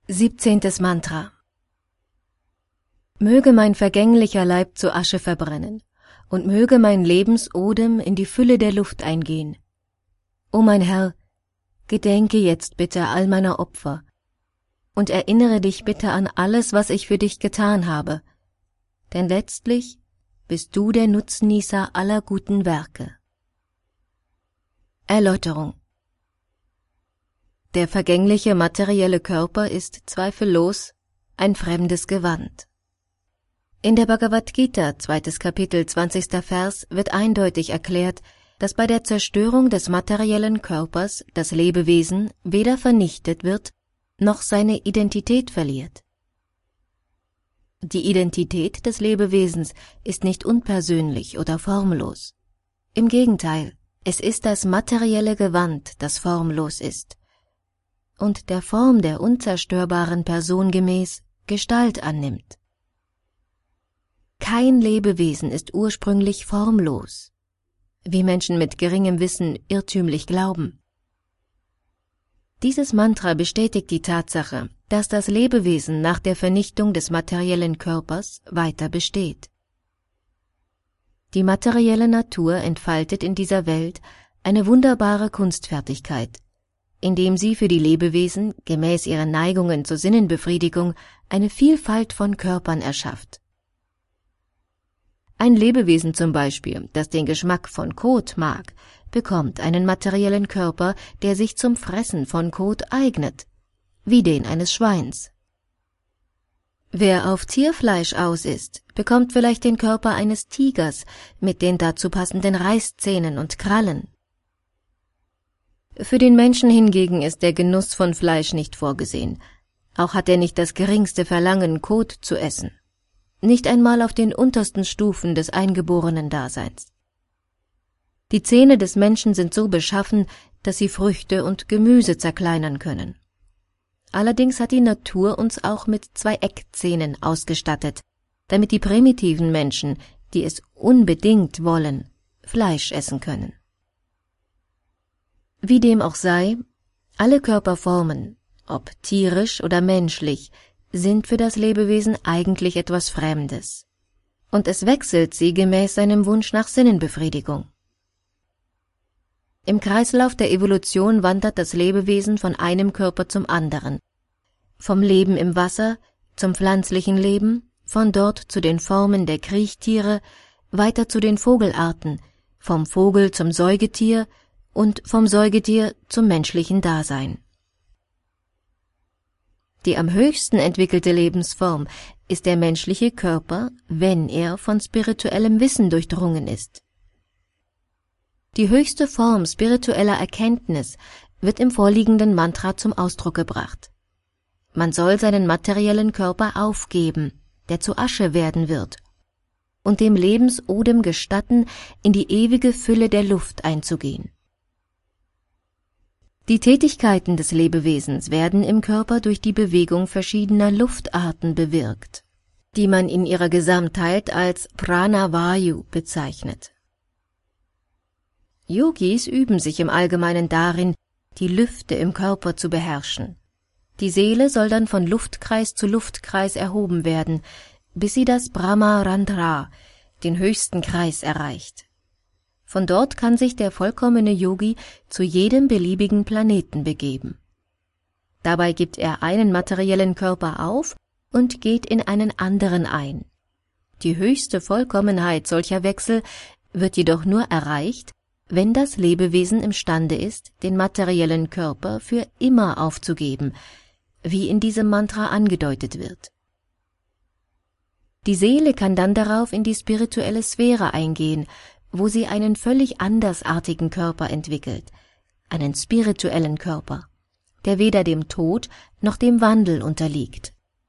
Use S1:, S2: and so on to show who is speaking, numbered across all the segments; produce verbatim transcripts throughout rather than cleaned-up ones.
S1: Siebzehntes Mantra. Möge mein vergänglicher Leib zu Asche verbrennen, und möge mein Lebensodem in die Fülle der Luft eingehen. O mein Herr, gedenke jetzt bitte all meiner Opfer und erinnere dich bitte an alles, was ich für dich getan habe, denn letztlich bist du der Nutznießer aller guten Werke. Erläuterung. Der vergängliche materielle Körper ist zweifellos ein fremdes Gewand. In der Bhagavad Gita, zweites Kapitel, zwanzigster Vers, wird eindeutig erklärt, dass bei der Zerstörung des materiellen Körpers das Lebewesen weder vernichtet wird, noch seine Identität verliert. Die Identität des Lebewesens ist nicht unpersönlich oder formlos. Im Gegenteil, es ist das materielle Gewand, das formlos ist und der Form der unzerstörbaren Person gemäß Gestalt annimmt. Kein Lebewesen ist ursprünglich formlos, wie Menschen mit geringem Wissen irrtümlich glauben. Dieses Mantra bestätigt die Tatsache, dass das Lebewesen nach der Vernichtung des materiellen Körpers weiter besteht. Die materielle Natur entfaltet in dieser Welt eine wunderbare Kunstfertigkeit, indem sie für die Lebewesen gemäß ihren Neigungen zur Sinnenbefriedigung eine Vielfalt von Körpern erschafft. Ein Lebewesen zum Beispiel, das den Geschmack von Kot mag, bekommt einen materiellen Körper, der sich zum Fressen von Kot eignet, wie den eines Schweins. Wer auf Tierfleisch aus ist, bekommt vielleicht den Körper eines Tigers mit den dazu passenden Reißzähnen und Krallen. Für den Menschen hingegen ist der Genuss von Fleisch nicht vorgesehen, auch hat er nicht das geringste Verlangen, Kot zu essen. Nicht einmal auf den untersten Stufen des eingeborenen Daseins. Die Zähne des Menschen sind so beschaffen, dass sie Früchte und Gemüse zerkleinern können. Allerdings hat die Natur uns auch mit zwei Eckzähnen ausgestattet, damit die primitiven Menschen, die es unbedingt wollen, Fleisch essen können. Wie dem auch sei, alle Körperformen, ob tierisch oder menschlich, sind für das Lebewesen eigentlich etwas Fremdes, und es wechselt sie gemäß seinem Wunsch nach Sinnenbefriedigung. Im Kreislauf der Evolution wandert das Lebewesen von einem Körper zum anderen, vom Leben im Wasser zum pflanzlichen Leben, von dort zu den Formen der Kriechtiere, weiter zu den Vogelarten, vom Vogel zum Säugetier und vom Säugetier zum menschlichen Dasein. Die am höchsten entwickelte Lebensform ist der menschliche Körper, wenn er von spirituellem Wissen durchdrungen ist. Die höchste Form spiritueller Erkenntnis wird im vorliegenden Mantra zum Ausdruck gebracht. Man soll seinen materiellen Körper aufgeben, der zu Asche werden wird, und dem Lebensodem gestatten, in die ewige Fülle der Luft einzugehen. Die Tätigkeiten des Lebewesens werden im Körper durch die Bewegung verschiedener Luftarten bewirkt, die man in ihrer Gesamtheit als Pranavayu bezeichnet. Yogis üben sich im Allgemeinen darin, die Lüfte im Körper zu beherrschen. Die Seele soll dann von Luftkreis zu Luftkreis erhoben werden, bis sie das Brahmarandhra, den höchsten Kreis, erreicht. Von dort kann sich der vollkommene Yogi zu jedem beliebigen Planeten begeben. Dabei gibt er einen materiellen Körper auf und geht in einen anderen ein. Die höchste Vollkommenheit solcher Wechsel wird jedoch nur erreicht, wenn das Lebewesen imstande ist, den materiellen Körper für immer aufzugeben, wie in diesem Mantra angedeutet wird. Die Seele kann dann darauf in die spirituelle Sphäre eingehen, wo sie einen völlig andersartigen Körper entwickelt, einen spirituellen Körper, der weder dem Tod noch dem Wandel unterliegt.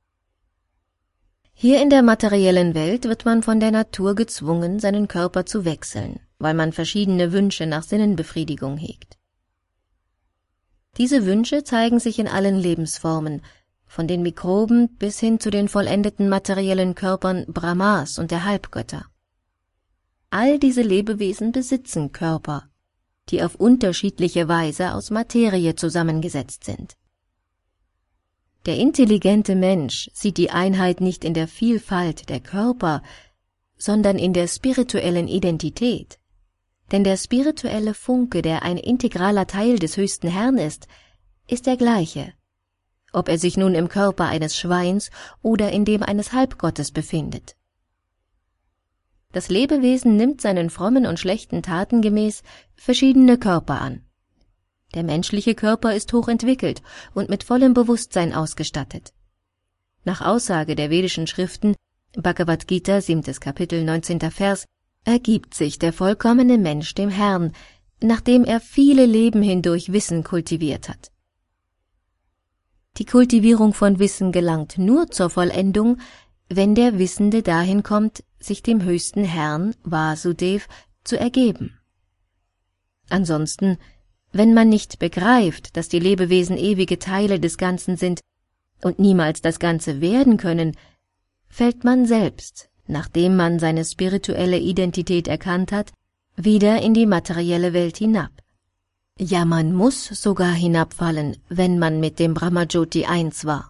S1: Hier in der materiellen Welt wird man von der Natur gezwungen, seinen Körper zu wechseln, weil man verschiedene Wünsche nach Sinnenbefriedigung hegt. Diese Wünsche zeigen sich in allen Lebensformen, von den Mikroben bis hin zu den vollendeten materiellen Körpern Brahmas und der Halbgötter. All diese Lebewesen besitzen Körper, die auf unterschiedliche Weise aus Materie zusammengesetzt sind. Der intelligente Mensch sieht die Einheit nicht in der Vielfalt der Körper, sondern in der spirituellen Identität. Denn der spirituelle Funke, der ein integraler Teil des höchsten Herrn ist, ist der gleiche, ob er sich nun im Körper eines Schweins oder in dem eines Halbgottes befindet. Das Lebewesen nimmt seinen frommen und schlechten Taten gemäß verschiedene Körper an. Der menschliche Körper ist hochentwickelt und mit vollem Bewusstsein ausgestattet. Nach Aussage der vedischen Schriften, Bhagavad Gita, siebtes Kapitel, neunzehnter Vers, ergibt sich der vollkommene Mensch dem Herrn, nachdem er viele Leben hindurch Wissen kultiviert hat. Die Kultivierung von Wissen gelangt nur zur Vollendung, wenn der Wissende dahin kommt, sich dem höchsten Herrn, Vasudev, zu ergeben. Ansonsten, wenn man nicht begreift, dass die Lebewesen ewige Teile des Ganzen sind und niemals das Ganze werden können, fällt man selbst, nachdem man seine spirituelle Identität erkannt hat, wieder in die materielle Welt hinab. Ja, man muss sogar hinabfallen, wenn man mit dem Brahmajyoti eins war.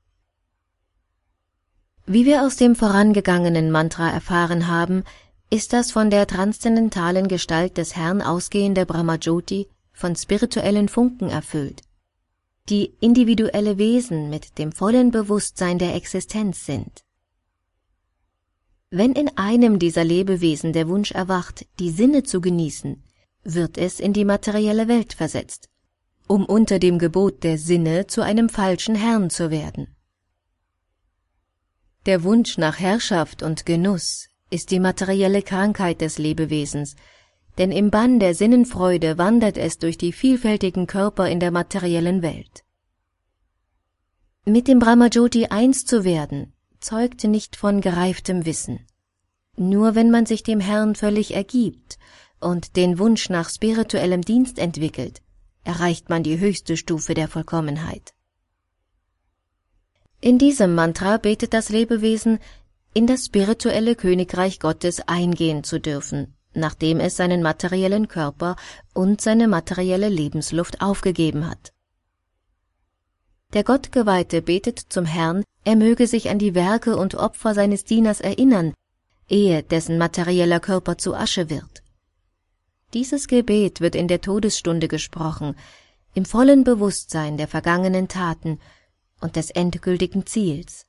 S1: Wie wir aus dem vorangegangenen Mantra erfahren haben, ist das von der transzendentalen Gestalt des Herrn ausgehende Brahmajyoti von spirituellen Funken erfüllt, die individuelle Wesen mit dem vollen Bewusstsein der Existenz sind. Wenn in einem dieser Lebewesen der Wunsch erwacht, die Sinne zu genießen, wird es in die materielle Welt versetzt, um unter dem Gebot der Sinne zu einem falschen Herrn zu werden. Der Wunsch nach Herrschaft und Genuss ist die materielle Krankheit des Lebewesens, denn im Bann der Sinnenfreude wandert es durch die vielfältigen Körper in der materiellen Welt. Mit dem Brahmajyoti eins zu werden, zeugt nicht von gereiftem Wissen. Nur wenn man sich dem Herrn völlig ergibt und den Wunsch nach spirituellem Dienst entwickelt, erreicht man die höchste Stufe der Vollkommenheit. In diesem Mantra betet das Lebewesen, in das spirituelle Königreich Gottes eingehen zu dürfen, nachdem es seinen materiellen Körper und seine materielle Lebensluft aufgegeben hat. Der Gottgeweihte betet zum Herrn, er möge sich an die Werke und Opfer seines Dieners erinnern, ehe dessen materieller Körper zu Asche wird. Dieses Gebet wird in der Todesstunde gesprochen, im vollen Bewusstsein der vergangenen Taten und des endgültigen Ziels.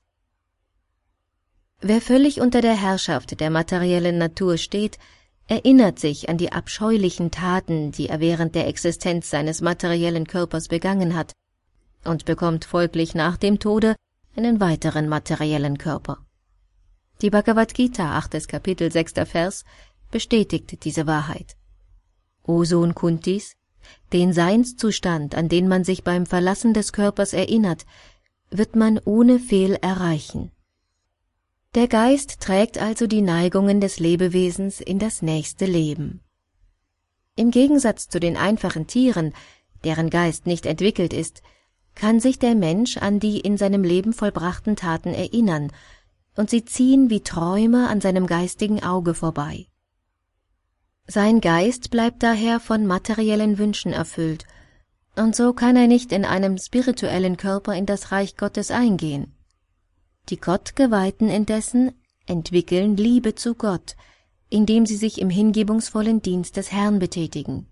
S1: Wer völlig unter der Herrschaft der materiellen Natur steht, erinnert sich an die abscheulichen Taten, die er während der Existenz seines materiellen Körpers begangen hat, und bekommt folglich nach dem Tode einen weiteren materiellen Körper. Die Bhagavad Gita, achtes Kapitel, sechster Vers, bestätigt diese Wahrheit. O Sohn Kuntis, den Seinszustand, an den man sich beim Verlassen des Körpers erinnert, wird man ohne Fehl erreichen. Der Geist trägt also die Neigungen des Lebewesens in das nächste Leben. Im Gegensatz zu den einfachen Tieren, deren Geist nicht entwickelt ist, kann sich der Mensch an die in seinem Leben vollbrachten Taten erinnern, und sie ziehen wie Träume an seinem geistigen Auge vorbei. Sein Geist bleibt daher von materiellen Wünschen erfüllt, und so kann er nicht in einem spirituellen Körper in das Reich Gottes eingehen. Die Gottgeweihten indessen entwickeln Liebe zu Gott, indem sie sich im hingebungsvollen Dienst des Herrn betätigen.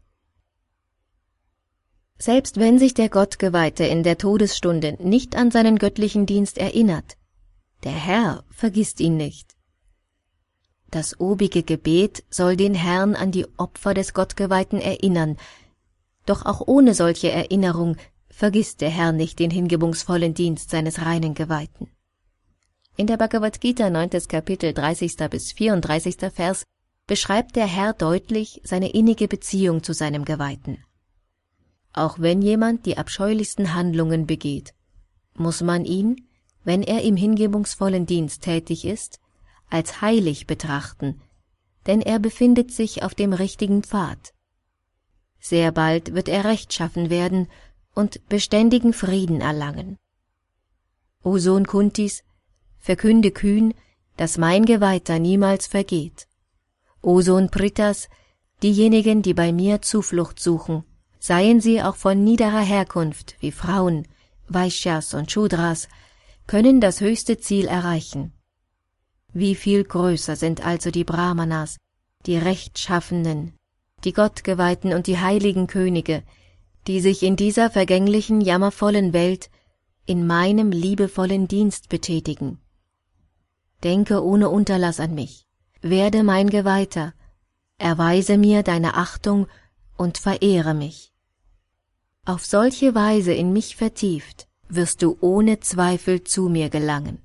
S1: Selbst wenn sich der Gottgeweihte in der Todesstunde nicht an seinen göttlichen Dienst erinnert, der Herr vergisst ihn nicht. Das obige Gebet soll den Herrn an die Opfer des Gottgeweihten erinnern, doch auch ohne solche Erinnerung vergisst der Herr nicht den hingebungsvollen Dienst seines reinen Geweihten. In der Bhagavad Gita, neuntes Kapitel, dreißigster bis vierunddreißigster Vers, beschreibt der Herr deutlich seine innige Beziehung zu seinem Geweihten. Auch wenn jemand die abscheulichsten Handlungen begeht, muss man ihn, wenn er im hingebungsvollen Dienst tätig ist, als heilig betrachten, denn er befindet sich auf dem richtigen Pfad. Sehr bald wird er rechtschaffen werden und beständigen Frieden erlangen. O Sohn Kuntis, verkünde kühn, dass mein Geweihter niemals vergeht. O Sohn Pritas, diejenigen, die bei mir Zuflucht suchen, seien sie auch von niederer Herkunft wie Frauen, Vaishyas und Shudras, können das höchste Ziel erreichen. Wie viel größer sind also die Brahmanas, die Rechtschaffenen, die Gottgeweihten und die heiligen Könige, die sich in dieser vergänglichen, jammervollen Welt in meinem liebevollen Dienst betätigen. Denke ohne Unterlass an mich, werde mein Geweihter, erweise mir deine Achtung und verehre mich. Auf solche Weise in mich vertieft, wirst du ohne Zweifel zu mir gelangen.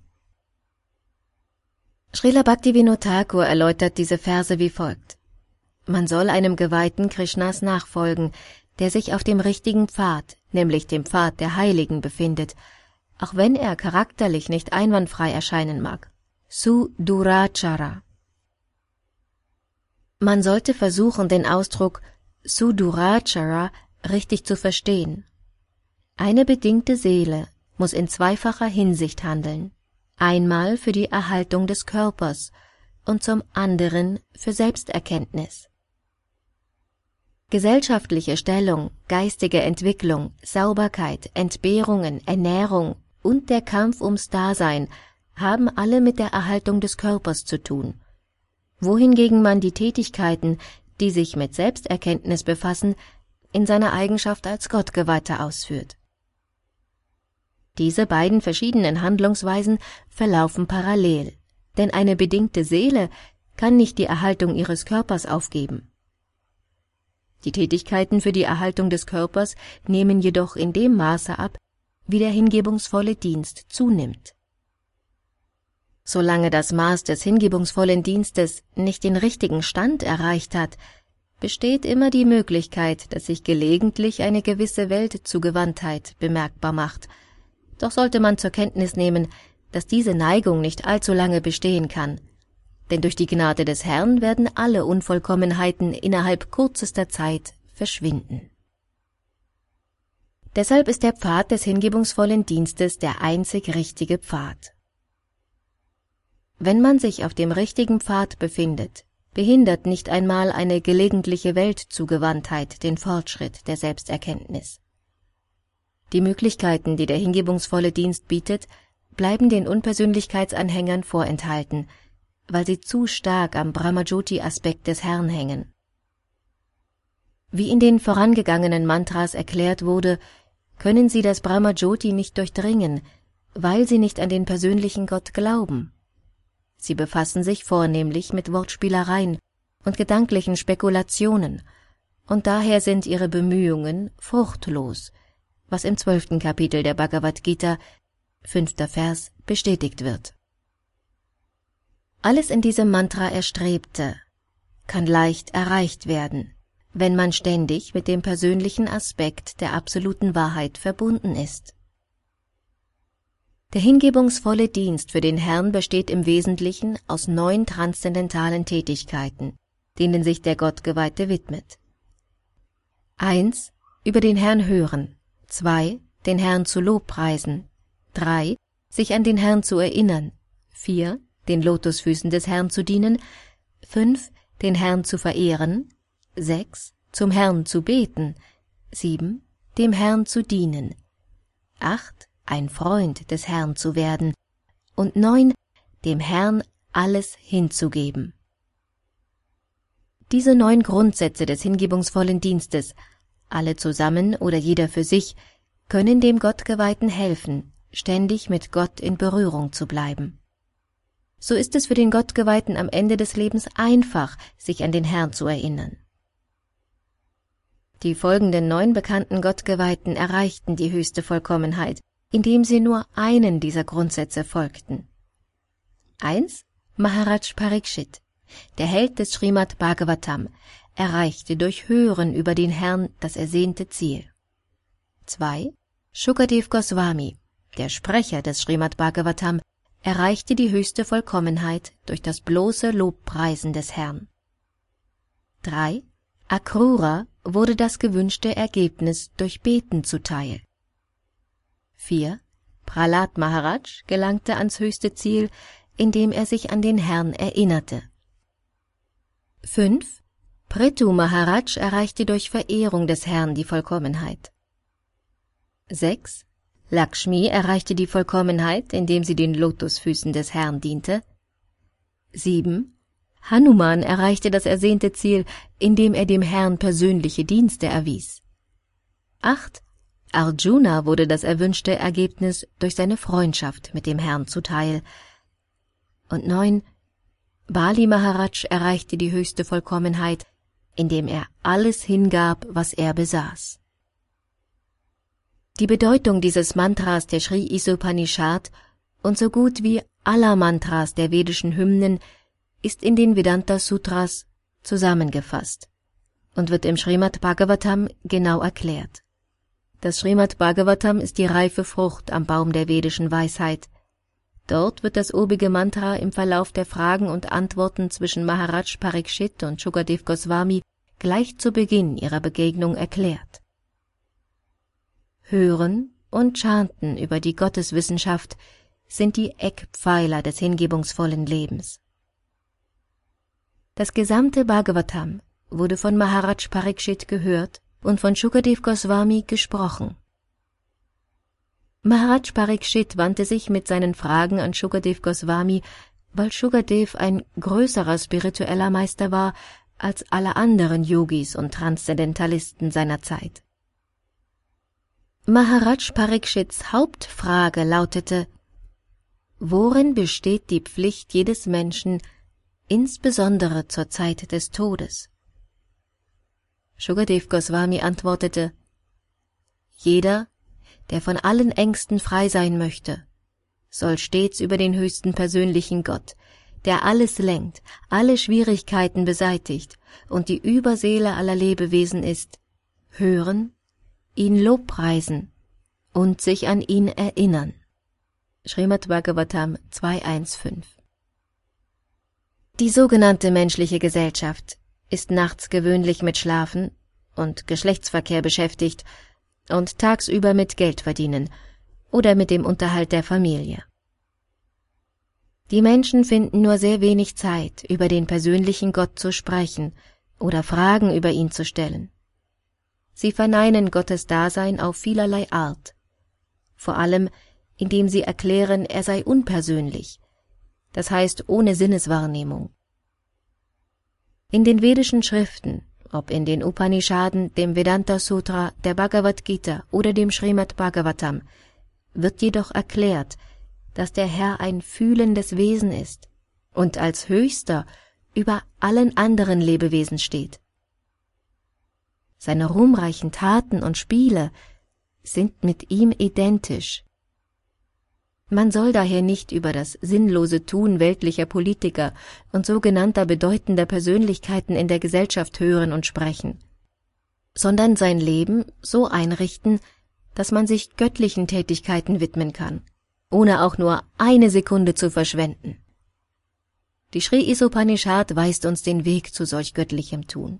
S1: Srila Bhaktivinoda Thakur erläutert diese Verse wie folgt. Man soll einem Geweihten Krishnas nachfolgen, der sich auf dem richtigen Pfad, nämlich dem Pfad der Heiligen, befindet, auch wenn er charakterlich nicht einwandfrei erscheinen mag. Sudurachara. Man sollte versuchen, den Ausdruck Sudurachara richtig zu verstehen. Eine bedingte Seele muss in zweifacher Hinsicht handeln, einmal für die Erhaltung des Körpers und zum anderen für Selbsterkenntnis. Gesellschaftliche Stellung, geistige Entwicklung, Sauberkeit, Entbehrungen, Ernährung und der Kampf ums Dasein haben alle mit der Erhaltung des Körpers zu tun, wohingegen man die Tätigkeiten, die sich mit Selbsterkenntnis befassen, in seiner Eigenschaft als Gottgeweihter ausführt. Diese beiden verschiedenen Handlungsweisen verlaufen parallel, denn eine bedingte Seele kann nicht die Erhaltung ihres Körpers aufgeben. Die Tätigkeiten für die Erhaltung des Körpers nehmen jedoch in dem Maße ab, wie der hingebungsvolle Dienst zunimmt. Solange das Maß des hingebungsvollen Dienstes nicht den richtigen Stand erreicht hat, besteht immer die Möglichkeit, dass sich gelegentlich eine gewisse Weltzugewandtheit bemerkbar macht. Doch sollte man zur Kenntnis nehmen, dass diese Neigung nicht allzu lange bestehen kann, denn durch die Gnade des Herrn werden alle Unvollkommenheiten innerhalb kürzester Zeit verschwinden. Deshalb ist der Pfad des hingebungsvollen Dienstes der einzig richtige Pfad. Wenn man sich auf dem richtigen Pfad befindet, behindert nicht einmal eine gelegentliche Weltzugewandtheit den Fortschritt der Selbsterkenntnis. Die Möglichkeiten, die der hingebungsvolle Dienst bietet, bleiben den Unpersönlichkeitsanhängern vorenthalten, weil sie zu stark am Brahmajyoti-Aspekt des Herrn hängen. Wie in den vorangegangenen Mantras erklärt wurde, können sie das Brahmajyoti nicht durchdringen, weil sie nicht an den persönlichen Gott glauben. Sie befassen sich vornehmlich mit Wortspielereien und gedanklichen Spekulationen, und daher sind ihre Bemühungen fruchtlos, was im zwölften Kapitel der Bhagavad Gita, fünfter Vers, bestätigt wird. Alles in diesem Mantra Erstrebte kann leicht erreicht werden, wenn man ständig mit dem persönlichen Aspekt der absoluten Wahrheit verbunden ist. Der hingebungsvolle Dienst für den Herrn besteht im Wesentlichen aus neun transzendentalen Tätigkeiten, denen sich der Gottgeweihte widmet. eins. Über den Herrn hören. zwei. Den Herrn zu Lobpreisen. drei. Sich an den Herrn zu erinnern. vier. Den Lotusfüßen des Herrn zu dienen. fünf. Den Herrn zu verehren. sechs. Zum Herrn zu beten. sieben. Dem Herrn zu dienen. acht. Ein Freund des Herrn zu werden. Und neun. Dem Herrn alles hinzugeben. Diese neun Grundsätze des hingebungsvollen Dienstes, alle zusammen oder jeder für sich, können dem Gottgeweihten helfen, ständig mit Gott in Berührung zu bleiben. So ist es für den Gottgeweihten am Ende des Lebens einfach, sich an den Herrn zu erinnern. Die folgenden neun bekannten Gottgeweihten erreichten die höchste Vollkommenheit, indem sie nur einen dieser Grundsätze folgten. eins. Maharaj Parikshit, der Held des Srimad Bhagavatam, erreichte durch Hören über den Herrn das ersehnte Ziel. zwei. Shukadev Goswami, der Sprecher des Srimad Bhagavatam, erreichte die höchste Vollkommenheit durch das bloße Lobpreisen des Herrn. drei. Akrura wurde das gewünschte Ergebnis durch Beten zuteil. vier. Prahlad Maharaj gelangte ans höchste Ziel, indem er sich an den Herrn erinnerte. fünf. Prithu Maharaj erreichte durch Verehrung des Herrn die Vollkommenheit. sechs. Lakshmi erreichte die Vollkommenheit, indem sie den Lotusfüßen des Herrn diente. sieben. Hanuman erreichte das ersehnte Ziel, indem er dem Herrn persönliche Dienste erwies. acht. Arjuna wurde das erwünschte Ergebnis durch seine Freundschaft mit dem Herrn zuteil. Und neun. Bali Maharaj erreichte die höchste Vollkommenheit, indem er alles hingab, was er besaß. Die Bedeutung dieses Mantras der Sri Isopanishad und so gut wie aller Mantras der vedischen Hymnen ist in den Vedanta Sutras zusammengefasst und wird im Srimad Bhagavatam genau erklärt. Das Srimad Bhagavatam ist die reife Frucht am Baum der vedischen Weisheit. Dort wird das obige Mantra im Verlauf der Fragen und Antworten zwischen Maharaj Parikshit und Shukadev Goswami gleich zu Beginn ihrer Begegnung erklärt. Hören und Chanten über die Gotteswissenschaft sind die Eckpfeiler des hingebungsvollen Lebens. Das gesamte Bhagavatam wurde von Maharaj Parikshit gehört und von Shukadev Goswami gesprochen. Maharaj Parikshit wandte sich mit seinen Fragen an Shukadev Goswami, weil Shukadev ein größerer spiritueller Meister war als alle anderen Yogis und Transzendentalisten seiner Zeit. Maharaj Parikshits Hauptfrage lautete: Worin besteht die Pflicht jedes Menschen, insbesondere zur Zeit des Todes? Shukadev Goswami antwortete: Jeder, der von allen Ängsten frei sein möchte, soll stets über den höchsten persönlichen Gott, der alles lenkt, alle Schwierigkeiten beseitigt und die Überseele aller Lebewesen ist, hören, ihn lobpreisen und sich an ihn erinnern. Srimad Bhagavatam zwei eins fünf. Die sogenannte menschliche Gesellschaft ist nachts gewöhnlich mit Schlafen und Geschlechtsverkehr beschäftigt und tagsüber mit Geldverdienen oder mit dem Unterhalt der Familie. Die Menschen finden nur sehr wenig Zeit, über den persönlichen Gott zu sprechen oder Fragen über ihn zu stellen. Sie verneinen Gottes Dasein auf vielerlei Art, vor allem indem sie erklären, er sei unpersönlich, das heißt ohne Sinneswahrnehmung. In den vedischen Schriften, ob in den Upanishaden, dem Vedanta Sutra, der Bhagavad Gita oder dem Srimad Bhagavatam, wird jedoch erklärt, dass der Herr ein fühlendes Wesen ist und als Höchster über allen anderen Lebewesen steht. Seine ruhmreichen Taten und Spiele sind mit ihm identisch. Man soll daher nicht über das sinnlose Tun weltlicher Politiker und sogenannter bedeutender Persönlichkeiten in der Gesellschaft hören und sprechen, sondern sein Leben so einrichten, dass man sich göttlichen Tätigkeiten widmen kann, ohne auch nur eine Sekunde zu verschwenden. Die Sri Isopanishad weist uns den Weg zu solch göttlichem Tun.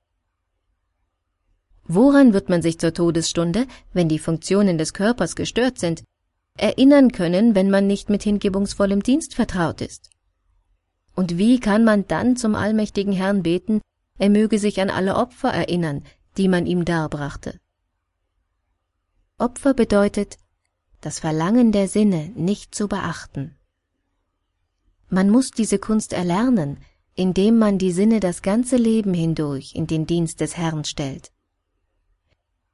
S1: Woran wird man sich zur Todesstunde, wenn die Funktionen des Körpers gestört sind, erinnern können, wenn man nicht mit hingebungsvollem Dienst vertraut ist? Und wie kann man dann zum allmächtigen Herrn beten, er möge sich an alle Opfer erinnern, die man ihm darbrachte? Opfer bedeutet, das Verlangen der Sinne nicht zu beachten. Man muss diese Kunst erlernen, indem man die Sinne das ganze Leben hindurch in den Dienst des Herrn stellt.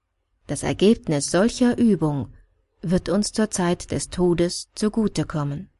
S1: Das Ergebnis solcher Übung wird uns zur Zeit des Todes zugutekommen.